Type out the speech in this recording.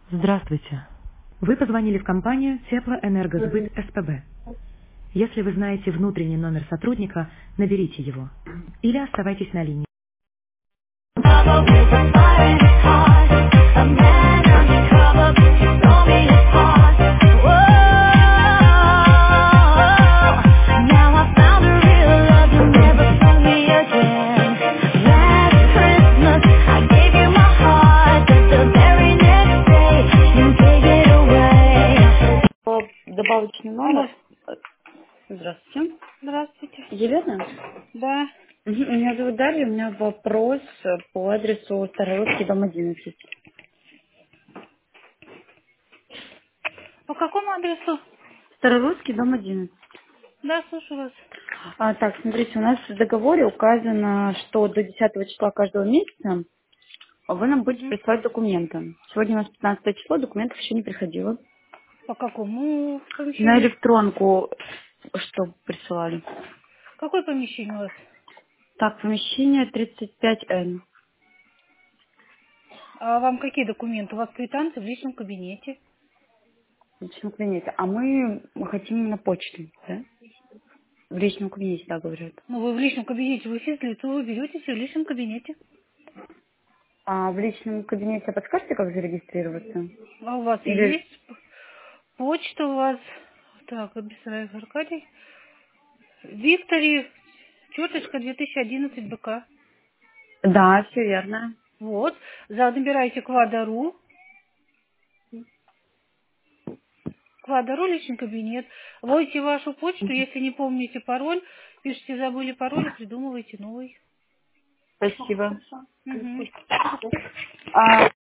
Здравствуйте. Вы позвонили в компанию Теплоэнергосбыт СПБ. Если вы знаете внутренний номер сотрудника, наберите его. Или оставайтесь на линии. Добавочный Алло, номер. Здравствуйте. здравствуйте. Елена? Да. Меня зовут Дарья, у меня вопрос по адресу Старорусский, дом 11. По какому адресу? Старорусский, дом 11. Да, слушаю вас. Так, смотрите, у нас в договоре указано, что до 10 числа каждого месяца вы нам будете Мгм. присылать документы. Сегодня у нас 15 число, документов еще не приходило. По какому На помещению? электронку что присылали? Какое помещение у вас? Так, помещение 35Н. А вам какие документы? У вас квитанции в личном кабинете. В личном кабинете. А мы хотим на почту, да? В личном кабинете, да, говорят. Ну, вы в личном кабинете, вы физлицо, вы берете все в личном кабинете. А в личном кабинете подскажете, как зарегистрироваться? А у вас Или... есть почта у вас. Так, Абисараев Аркадий. Виктори, черточка 2011 БК. Да, все верно. Вот. Набираете Квадару. Квадару личный кабинет. Вводите вашу почту, если не помните пароль, пишите забыли пароль и придумывайте новый. Спасибо. Мгм. А